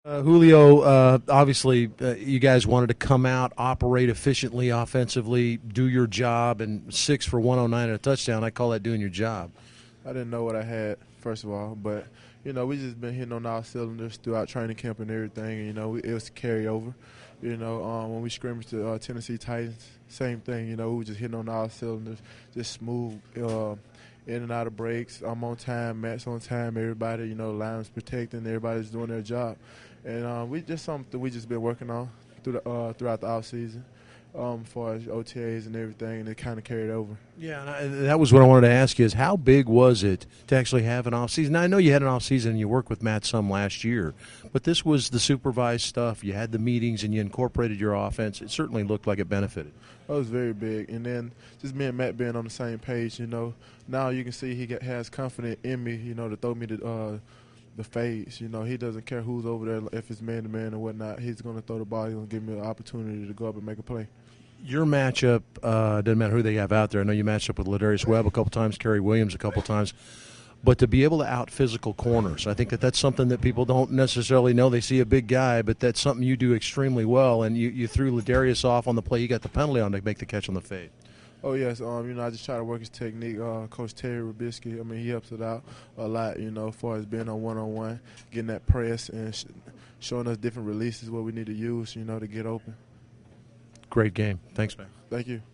Julio, obviously, you guys wanted to come out, operate efficiently, offensively, do your job, and 6 for 109 and a touchdown. I call that doing your job. I didn't know what I had, first of all, but we just been hitting on all cylinders throughout training camp and everything. And, it was carryover. When we scrimmaged the Tennessee Titans, same thing. We were just hitting on all cylinders, just smooth in and out of breaks. I'm on time, Matt's on time. Everybody, line's protecting. Everybody's doing their job, and we just something we just been working on throughout the off season. As far as OTAs and everything, and it kind of carried over. Yeah, and that was what I wanted to ask you is how big was it to actually have an off season? Now, I know you had an off season and you worked with Matt some last year, but this was the supervised stuff. You had the meetings and you incorporated your offense. It certainly looked like it benefited. That was very big, and then just me and Matt being on the same page. Now you can see has confidence in me. To throw me the fades. He doesn't care who's over there, if it's man to man or whatnot. He's going to throw the ball. He's going to give me an opportunity to go up and make a play. Your matchup doesn't matter who they have out there. I know you matched up with Ladarius Webb a couple times, Kerry Williams a couple times. But to be able to out-physical corners, I think that's something that people don't necessarily know. They see a big guy, but that's something you do extremely well. And you threw Ladarius off on the play. You got the penalty on to make the catch on the fade. Oh, yes. I just try to work his technique. Coach Terry Rubisky, he helps it out a lot, as far as being on one-on-one, getting that press and showing us different releases, what we need to use, to get open. Great game. Thanks, man. Thank you.